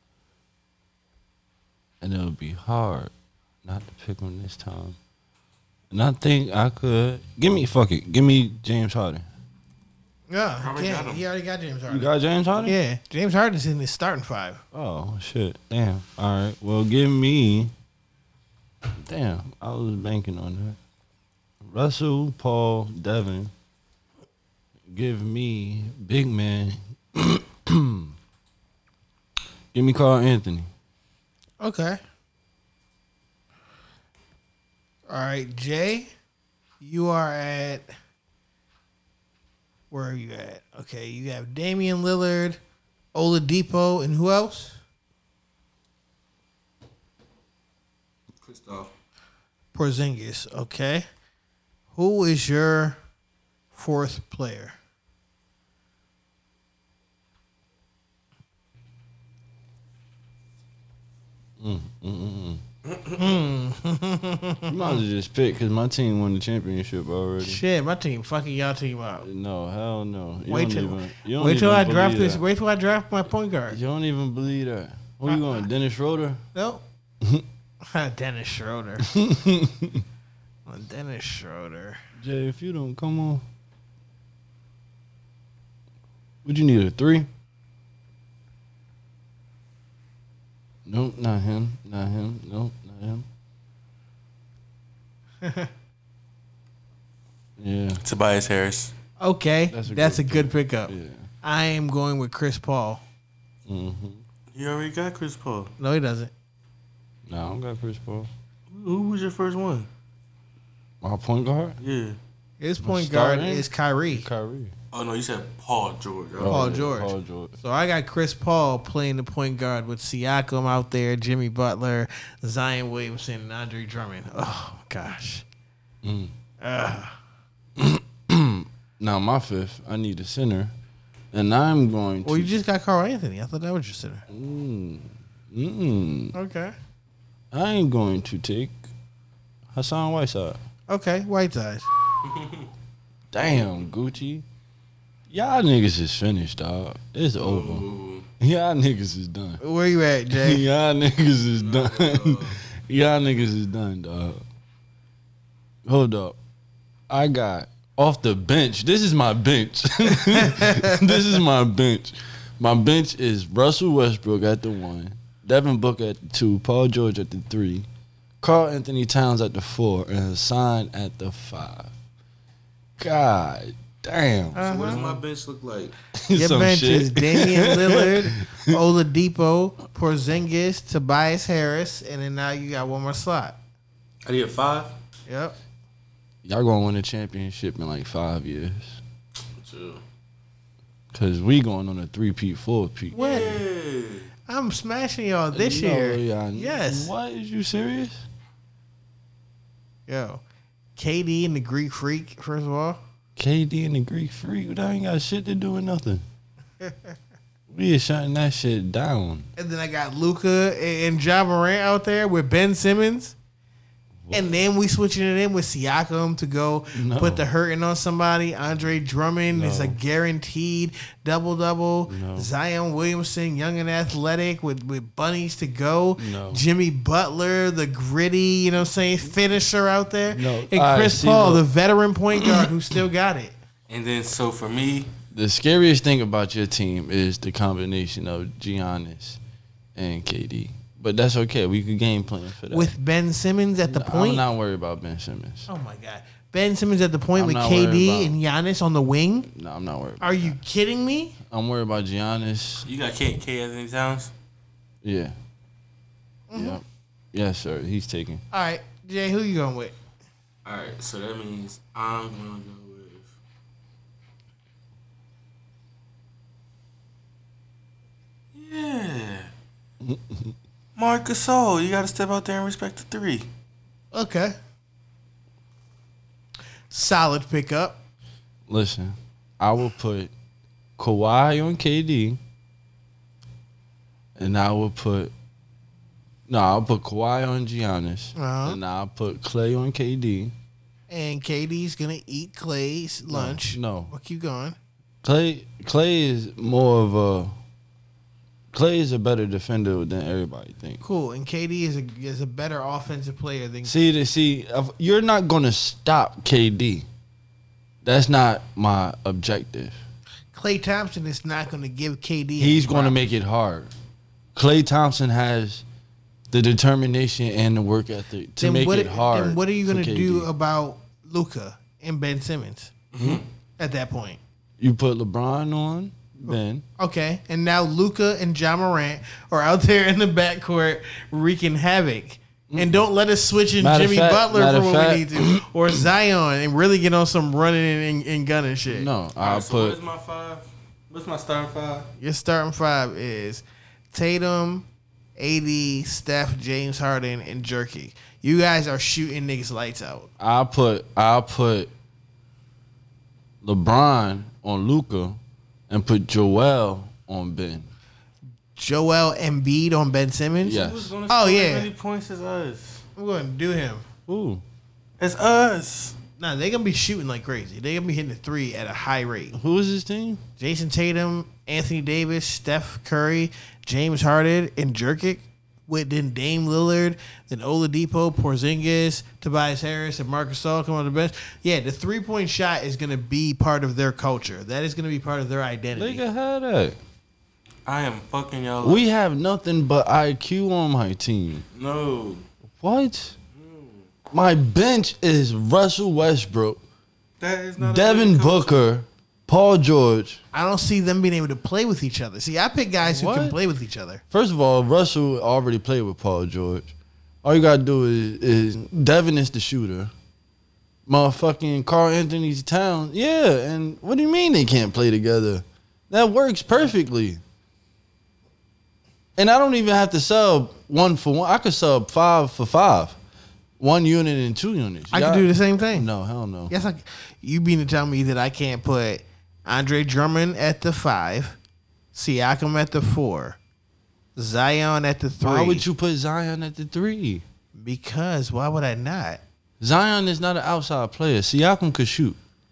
And it'll be hard not to pick him this time. And I think I could. Give me, fuck it. Give me James Harden. Yeah, I already he, got can't. him. He already got James Harden. You got James Harden? Yeah, James Harden's in his starting five. Oh, shit. Damn. All right. Well, give me. Damn. I was banking on that. Russell, Paul, Devin. Give me big man. Give me Carl Anthony. Okay. All right, Jay, you are at. Where are you at? Okay, you have Damian Lillard, Oladipo, and who else? Kristaps. Porzingis. Okay. Who is your fourth player? Mm, mm, mm, mm. You might as well just pick because my team won the championship already. Shit, my team fucking y'all team up. No, hell no. You Wait don't till even, you don't wait till even I draft believe this. that. Wait till I draft my point guard. You don't even believe that. Who you going, Dennis Schroeder? Nope. Dennis Schroeder. Dennis Schroeder. Jay, if you don't come on, would you need a three? Nope, not him. Not him. Nope, not him. Yeah. Tobias Harris. Okay, That's that's a a good good, pickup. Yeah. I am going with Chris Paul. Mm-hmm. You already got Chris Paul. No, he doesn't. Nah, I don't got Chris Paul. Who was your first one? My point guard? Yeah. His My point guard starting? is Kyrie. Kyrie. Oh no, you said Paul George. Oh, Paul yeah, George. Paul George. So I got Chris Paul playing the point guard with Siakam out there, Jimmy Butler, Zion Williamson, and Andre Drummond. Oh gosh. Mm. Ugh. Now my fifth, I need a center, and I'm going to. Well, you just got Carl Anthony. I thought that was your center. Mm. Mm. Okay. I ain't going to take Hassan Whiteside. Okay, Whiteside. Damn, Gucci. Y'all niggas is finished, dog. It's over. Ooh. Y'all niggas is done. Where you at, Jay? Y'all niggas is done. Y'all niggas is done, dog. Hold up. I got off the bench. This is my bench. This is my bench. My bench is Russell Westbrook at the one, Devin Booker at the two, Paul George at the three, Karl Anthony Towns at the four, and Hassan at the five. God damn. Uh-huh. So what does my bench look like? Your Some bench shit. is Damian Lillard, Oladipo, Porzingis, Tobias Harris, and then now you got one more slot. I need a five. Yep. Y'all gonna win a championship in like five years. True. Cause we going on a three-peat, four-peat. What? Yeah. I'm smashing y'all this No, year. y'all- Yes. What? Is you serious? Yo. K D and the Greek Freak, first of all. K D and the Greek Freak, that ain't got shit to do with nothing. We is shutting that shit down. And then I got Luca and Ja Morant out there with Ben Simmons. And then we switching it in with Siakam to go No. put the hurting on somebody. Andre Drummond is No. a guaranteed double-double. No. Zion Williamson, young and athletic with, with bunnies to go. No. Jimmy Butler, the gritty, you know what I'm saying, finisher out there. No. And All right, Chris see, Paul, look. the veteran point guard who still got it. And then so for me, The scariest thing about your team is the combination of Giannis and K D. But that's okay. We could game plan for that. With Ben Simmons at the point. I'm not worried about Ben Simmons. Oh, my God. Ben Simmons at the point I'm with not K worried D about- and Giannis on the wing. No, I'm not worried. About Are you kidding me? I'm worried about Giannis. you got K. K. Anthony Towns. Yeah. Mm-hmm. Yep. Yes, sir. He's taking. All right, Jay, who you going with? All right, so that means I'm gonna go with. Yeah. Marc Gasol, you got to step out there and respect the three. Okay. Solid pickup. Listen, I will put Kawhi on K D, and I will put no, I'll put Kawhi on Giannis, Uh-huh. and I'll put Clay on K D. And K D's going to eat Clay's lunch. No, Well, keep going. Clay Clay is more of a Clay is a better defender than everybody thinks. Cool. And K D is a is a better offensive player than See, to see, if- you're not gonna stop K D. That's not my objective. Klay Thompson is not going to give K D. He's any going to problems. make it hard. Klay Thompson has the determination and the work ethic to Then make what, it hard. Then what are you for going to K D. do about Luka and Ben Simmons Mm-hmm. at that point? You put LeBron on, Ben. Okay, and now Luka and Ja Morant are out there in the backcourt wreaking havoc. And don't let us switch in Matter of Jimmy fact- Butler matter for of what fact- we need to, or Zion, and really get on some running and, and gunning shit. No, All I'll right, so what put is my five? What's my starting five? Your starting five is Tatum, A D, Steph, James Harden, and Jerky. You guys are shooting niggas lights out. I'll put I'll put LeBron on Luca and put Joel on Ben. Joel Embiid on Ben Simmons. Yes. Who's gonna Oh, score yeah. as many points as us? I'm going to do him. Ooh. It's us. Nah, they're going to be shooting like crazy. They're going to be hitting the three at a high rate. Who is this team? Jason Tatum, Anthony Davis, Steph Curry, James Harden, and Jerkic. With then Dame Lillard, then Oladipo, Porzingis, Tobias Harris, and Marcus Gasol come on the bench. Yeah, the three-point shot is going to be part of their culture. That is going to be part of their identity. They can have that. I am fucking y'all. We have nothing but I Q on my team. No. What? My bench is Russell Westbrook, That is not Devin Booker, Paul George. I don't see them being able to play with each other. See, I pick guys who What? can play with each other. First of all, Russell already played with Paul George. All you gotta do is, is Devin is the shooter. Motherfucking Karl Anthony Towns. Yeah, and what do you mean they can't play together? That works perfectly. And I don't even have to sub one for one. I could sub five for five. One unit and two units. I Y'all- can do the same thing. No, hell no. Yes, I, you mean to tell me that I can't put Andre Drummond at the five, Siakam at the four, Zion at the three? Why would you put Zion at the three? Because why would I not? Zion is not an outside player. Siakam could shoot.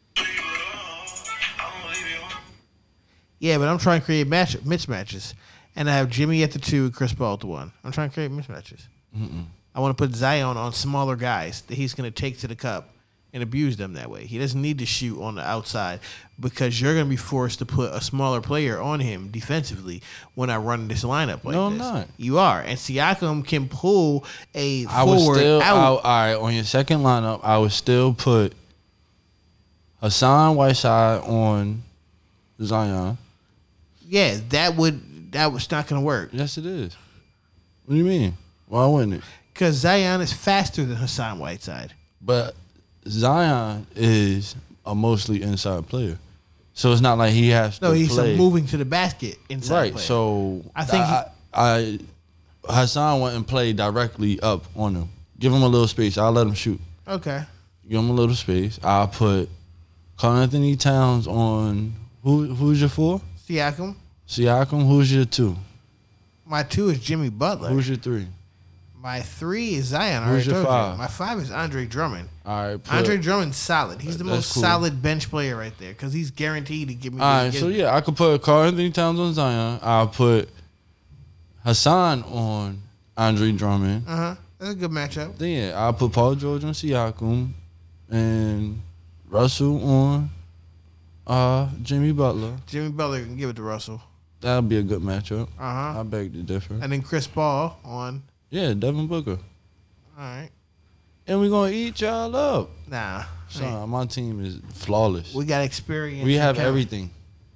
Yeah, but I'm trying to create match mismatches, and I have Jimmy at the two, Chris Paul at the one. I'm trying to create mismatches. Mm-mm. I want to put Zion on smaller guys that he's going to take to the cup and abuse them that way. He doesn't need to shoot on the outside because you're going to be forced to put a smaller player on him defensively when I run this lineup like No, I'm this. not. You are. And Siakam can pull a I would forward still, I, out. all right, on your second lineup, I would still put Hassan Whiteside on Zion. Yeah, that would that was not going to work. Yes, it is. What do you mean? Why wouldn't it? Because Zion is faster than Hassan Whiteside. But Zion is a mostly inside player. So it's not like he has No, to he's play. a moving to the basket inside Right, player. so I think I, I, I Hassan went and played directly up on him. Give him a little space. I'll let him shoot. Okay. Give him a little space. I'll put Karl Anthony Towns on who who's your four? Siakam. Siakam, who's your two? My two is Jimmy Butler. Who's your three? My three is Zion. I Who's already your told you. five? My five is Andre Drummond. All right, put, Andre Drummond's solid. He's the That's most cool. solid bench player right there because he's guaranteed to give me. All what he right, gives so me. yeah, I could put Karl Anthony Towns on Zion. I'll put Hassan on Andre Drummond. Uh huh. That's a good matchup. Then yeah, I'll put Paul George on Siakam and Russell on uh, Jimmy Butler. Jimmy Butler can give it to Russell. That'll be a good matchup. Uh huh. I beg to differ. And then Chris Paul on. Yeah, Devin Booker. All right. And we're gonna eat y'all up. Nah. Son, my team is flawless. We got experience. We and have talent. everything.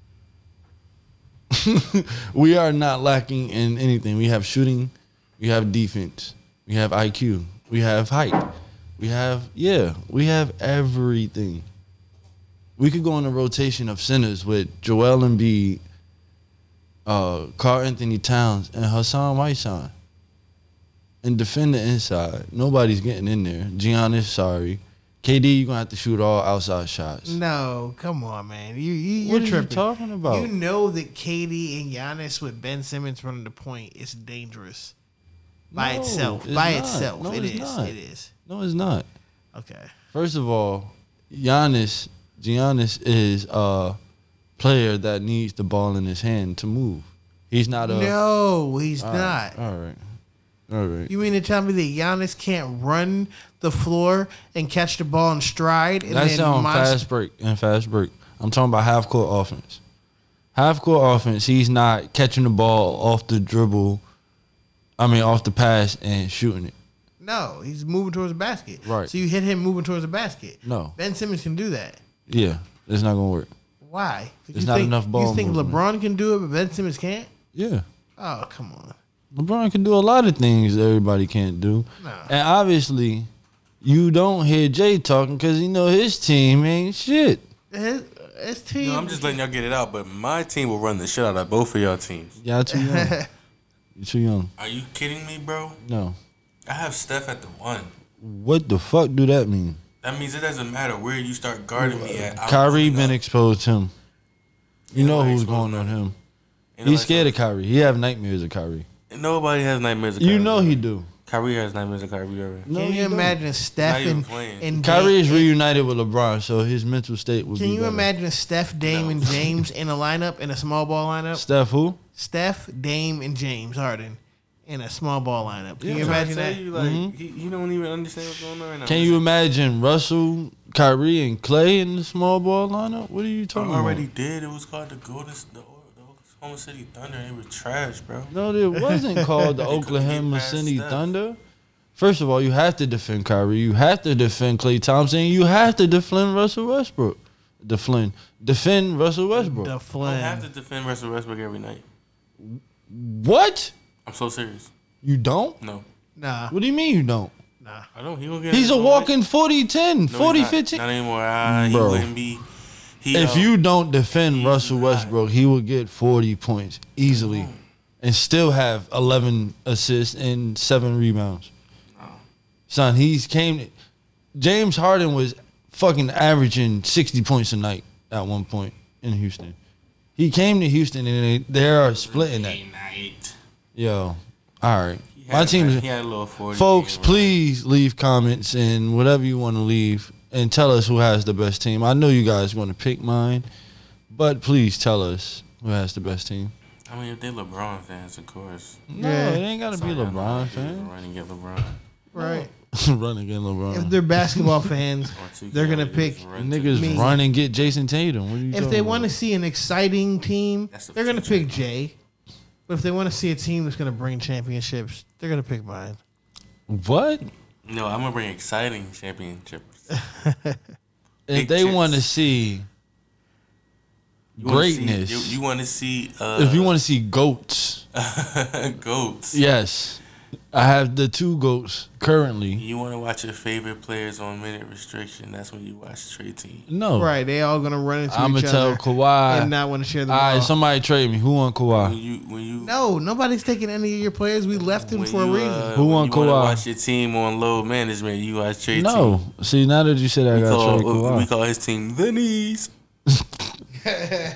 We are not lacking in anything. We have shooting, we have defense, we have I Q, we have height, we have yeah, we have everything. We could go on a rotation of centers with Joel Embiid, uh, Karl Anthony Towns, and Hassan Whiteside, and defend the inside. Nobody's getting in there. Giannis, sorry. K D, you're gonna have to shoot all outside shots. No, come on, man. You, you What you're are tripping. you talking about? You know that K D and Giannis with Ben Simmons running the point is dangerous by No, itself. it's By not. itself, No, it it's is. not. It is. No, it's not. Okay. First of all, Giannis, Giannis is a player that needs the ball in his hand to move. He's not a. No, he's All not. right, all right. All right. You mean to tell me that Giannis can't run the floor and catch the ball in stride? And That's then on monster- fast break and fast break. I'm talking about half court offense. Half court offense, he's not catching the ball off the dribble. I mean, off the pass and shooting it. No, he's moving towards the basket. Right. So you hit him moving towards the basket. No. Ben Simmons can do that. Yeah, it's not gonna work. Why? There's you not think, enough ball You think movement. LeBron can do it, but Ben Simmons can't? Yeah. Oh, come on. LeBron can do a lot of things that everybody can't do. Nah. And obviously, you don't hear Jay talking because you know his team ain't shit. His, his team. No, I'm just letting y'all get it out, but my team will run the shit out of both of y'all teams. Y'all too young. You too young. Are you kidding me, bro? No. I have Steph at the one. What the fuck do that mean? That means it doesn't matter where you start guarding me at. I'm Kyrie pulling been up. exposed to him. You know Nobody who's exposed going him. on him. Ain't He's nobody scared of Kyrie. He have nightmares of Kyrie. Nobody has nightmares of You Kyrie. know he do. Kyrie has nightmares of Kyrie Irving. No, Can he you don't. imagine Steph Not even and, playing. and Kyrie is Dame- reunited with LeBron, so his mental state would Can be you better. imagine Steph, Dame, No. and James in a lineup in a small ball lineup? Steph who? Steph, Dame, and James Harden in a small ball lineup. Can Yeah, you I'm trying imagine to tell that? You, like, Mhm. he, he don't even understand what's going on right now. Can you imagine Russell, Kyrie, and Clay in the small ball lineup? What are you I talking already about? did. It was called the Golden the, the Oklahoma City Thunder. They were trash, bro. No, it wasn't called the They couldn't Oklahoma get past City Steph. Thunder. First of all, you have to defend Kyrie. You have to defend Klay Thompson. You have to defend Russell Westbrook. Defend, defend Russell Westbrook. The I don't Flynn. have to defend Russell Westbrook every night. What? I'm so serious. You don't? No, Nah, What do you mean you don't? nah. I don't. He gonna get. He's his a own walking forty ten, night. No, forty he's not. fifteen. Not anymore. Ah, he Bro. wouldn't be. He, If uh, you don't defend he's Russell not. Westbrook, he will get forty points easily and still have eleven assists and seven rebounds. Son, he's came. James Harden was fucking averaging sixty points a night at one point in Houston. He came to Houston and they, they are splitting that. night. Yo, all right. He My had, team, he had a little forty. folks, game, please leave comments and whatever you want to leave and tell us who has the best team. I know you guys want to pick mine, but please tell us who has the best team. I mean, if they LeBron fans, of course. No, Yeah. it ain't got to be Sorry, I know LeBron how fan. to Run and get LeBron. Right. Run again, LeBron. If they're basketball fans, Or two they're gonna Cavaliers pick run to- Niggas Me. run and get Jason Tatum. What are you if talking they want to about? see an exciting team, That's the they're gonna future. pick Jay. But if they want to see a team that's gonna bring championships, they're gonna pick mine. What? No, I'm gonna bring exciting championships. If Big they chips. want to see You wanna see- greatness, you, you want to see? Uh, if you want to see goats, goats. yes, I have the two goats currently. You want to watch your favorite players on minute restriction? That's when you watch Trey Team. No, Right? They all gonna run into I'm each gonna tell other Kawhi. and not want to share the All ball. right, somebody trade me. Who want When Kawhi? you when you no, nobody's taking any of your players. We left them when for you, a reason. uh, Who when want you wanna Kawhi? Watch your team on load management. You watch Trey No, Team. see now that you said I We got call, trade Kawhi. we call his team the knees. we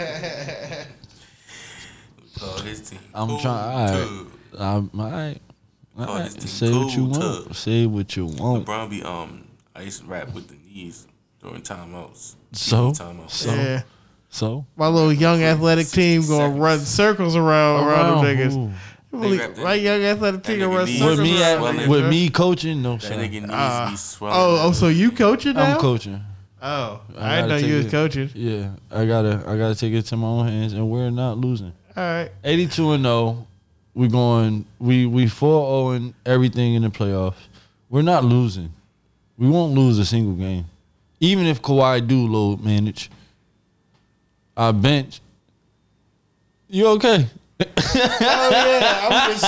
call his team. I'm Cool trying. All right, Tub. I'm, all right. All Call right. this team Say what you Cool want. Tub. Say what you want. LeBron be um ice rap with the knees during timeouts. So, Timeouts. so, Yeah, so. my little young athletic team gonna Seconds. run circles around around, them niggas. who? Really, They rap that my nigga. young athletic That team gonna nigga run knees circles With me, around. swelling. niggas, with bro. me coaching, no That sir. nigga knees Ah. be swelling. Oh, oh, so you coaching now? I'm coaching. Oh, I, I didn't know gotta you was take it. coaching. Yeah, I gotta, I gotta take it to my own hands, and we're not losing. All right. eighty-two and oh. We going. We we four oh and everything in the playoffs. We're not losing. We won't lose a single game, even if Kawhi do load manage. Our bench. You okay? Oh yeah, I'm just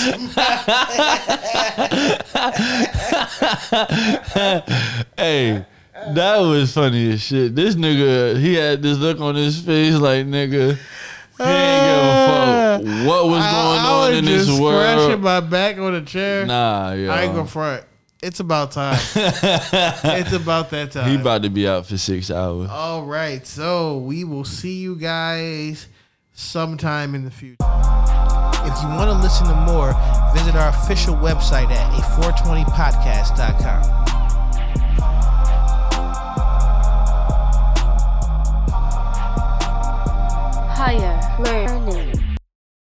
scratching. Hey, that was funny as shit. This nigga, he had this look on his face like nigga. He ain't give a fuck what was going I, I on was in just this scratching world. my back on the chair. Nah, yo. I ain't gonna front. It's about time. It's about that time. He about to be out for six hours. All right, so we will see you guys sometime in the future. If you want to listen to more, visit our official website at a four twenty podcast dot com.